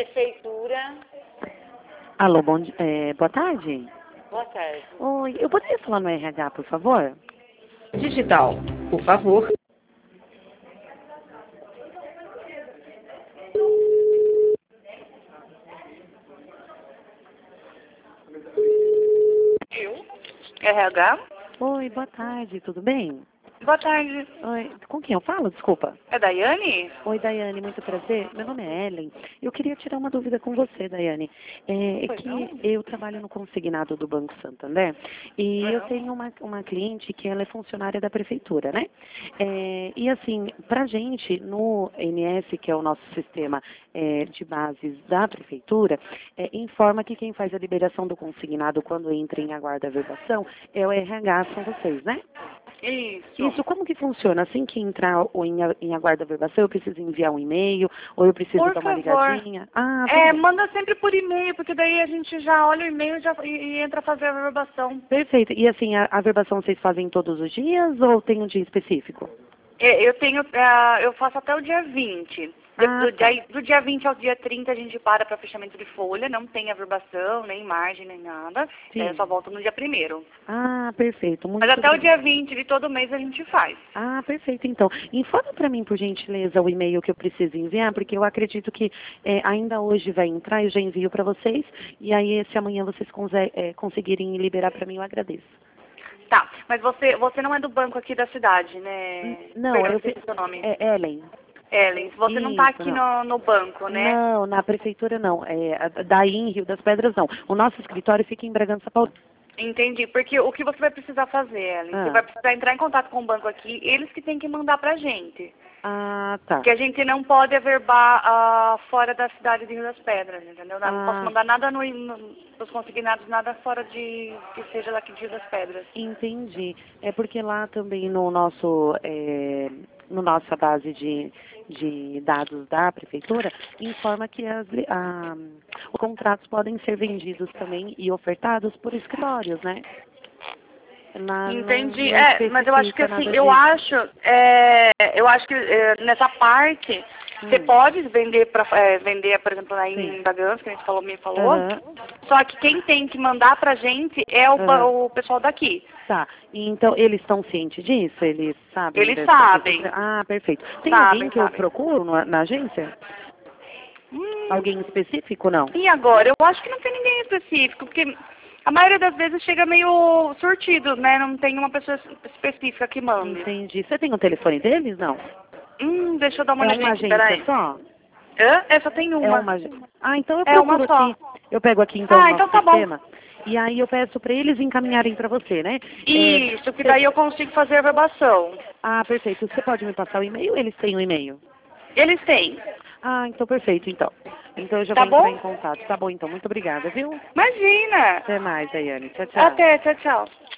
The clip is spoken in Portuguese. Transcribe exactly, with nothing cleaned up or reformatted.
prefeitura. Alô, bom di- é, boa tarde. Boa tarde. Oi, eu poderia falar no R H, por favor? Digital, por favor. R H? Oi, boa tarde, tudo bem? Boa tarde. Oi, com quem eu falo? Desculpa. É Daiane? Oi, Daiane, muito prazer. Meu nome é Ellen. Eu queria tirar uma dúvida com você, Daiane. É, é Pois que não? eu trabalho no consignado do Banco Santander e eu Uhum. tenho uma, uma cliente que ela é funcionária da prefeitura, né? É, e assim, pra gente, no N S, que é o nosso sistema é, de bases da prefeitura, é, informa que quem faz a liberação do consignado quando entra em aguarda verbação é o R H, são vocês, né? Isso. Isso, como que funciona? Assim que entrar o em, a- em aguarda verbação, eu preciso enviar um e-mail ou eu preciso Por dar uma favor. ligadinha? Ah, tudo É, bem. manda sempre por e-mail, porque daí a gente já olha o e-mail e, já, e, e entra a fazer a verbação. Perfeito. E assim, a, a verbação vocês fazem todos os dias ou tem um dia específico? É, eu tenho, ah, eu faço até o dia vinte. De- Ah, do, tá. dia, do dia vinte ao dia trinta a gente para para fechamento de folha, não tem averbação, nem margem, nem nada. Sim. É, só volta no dia primeiro. Ah, perfeito. Muito Mas até o obrigada. dia vinte de todo mês a gente faz. Ah, perfeito. Então, informa para mim, por gentileza, o e-mail que eu preciso enviar, porque eu acredito que eh, ainda hoje vai entrar, eu já envio para vocês, e aí se amanhã vocês conse- eh, conseguirem liberar para mim, eu agradeço. Tá, mas você, você não é do banco aqui da cidade, né? N- Não, Perdão, eu esqueci fi- o seu nome. é Ellen. Ellen, você não tá Isso, aqui não. no, no banco, né? Não, na prefeitura não. É, a- daí em Rio das Pedras não. O nosso escritório fica em Bragança Paulista. Entendi, porque o que você vai precisar fazer, Ellen? Você Ah. vai precisar entrar em contato com o banco aqui, eles que têm que mandar pra gente. Ah, tá. Porque a gente não pode averbar ah, fora da cidade de Rio das Pedras, entendeu? Não Ah. posso mandar nada no, no, nos consignados, nada fora de, que seja daqui de Rio das Pedras. Entendi. É porque lá também no nosso, é, no nossa base de, de dados da prefeitura, informa que as, li- a, os contratos podem ser vendidos também e ofertados por escritórios, né? Lá não- Entendi. não É, mas eu acho que especifica assim, nada eu disso. acho, é, eu acho que é, nessa parte você Hum. pode vender para é, vender, por exemplo, aí Sim. em Bragança, que a gente falou, me falou. Aham. Só que quem tem que mandar pra gente é o, ba- Aham. o pessoal daqui. Tá. Então, eles estão cientes disso? Eles sabem? Eles dessa- sabem. desse- Ah, perfeito. Tem Sabem, alguém que eu sabem. procuro na, na agência? Hum, Alguém específico, não? E agora? Eu acho que não tem ninguém específico, porque a maioria das vezes chega meio surtido, né? Não tem uma pessoa específica que mande. Entendi. Você tem o telefone deles, não? Hum, deixa eu dar uma É olhadinha uma aqui, peraí. agência só? Hã? É, só tem uma. É uma agência. Ah, então eu É uma procuro só. aqui. Eu pego aqui então Ah, o nosso então tá bom. sistema. E aí eu peço para eles encaminharem para você, né? É, Isso, que daí eu consigo fazer a verbação. Ah, perfeito. Você pode me passar o e-mail? Eles têm o e-mail. Eles têm. Ah, então perfeito, então. Então eu já Tá vou entrar bom? em contato. Tá bom, então. Muito obrigada, viu? Imagina. Até mais, Daiane. Tchau, tchau. Até, tchau, tchau.